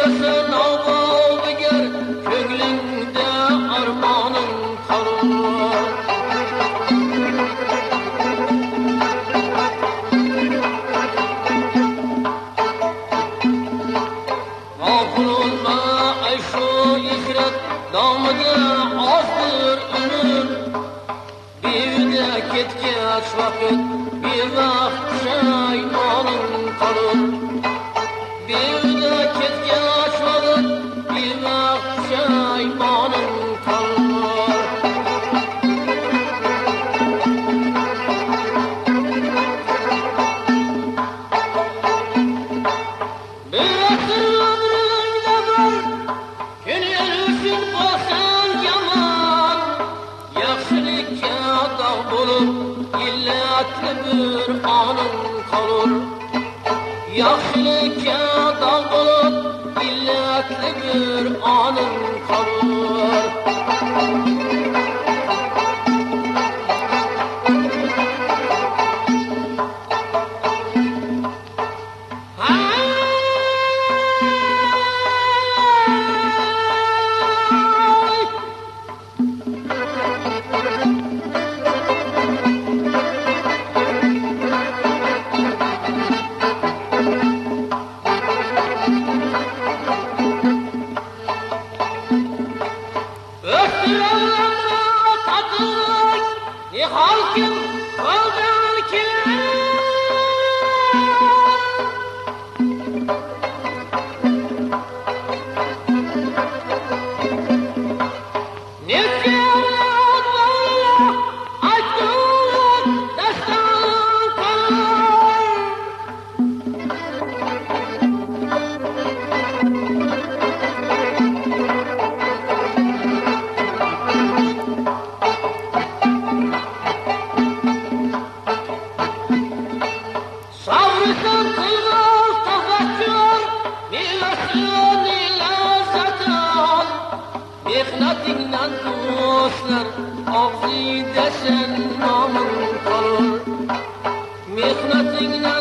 sen avvaldı ger, köglüngde armanın kalır. Gafur olma ay şu ihret, damıda azdır ömür. Bir de ketkeç vakit, bir vakt şeymanın kalır. Bir de ketkeç vakit, bir vakt şeymanın kalır. Bir ömründe var, günün olsan yaman. Yaxşılıkka dağ bulup, illetli bir anın kalır. Yaxşılıkka dağ bulup, illetli bir anın kalır. Halkım kaldan kiler. Ne diyorlar valla, aydınlık destan kalır. Savrısan kılgaz tafakçılar, milletsin ilazatan. Mihnetinle dostlar, ağzı desen namın kalır. Mihnetinle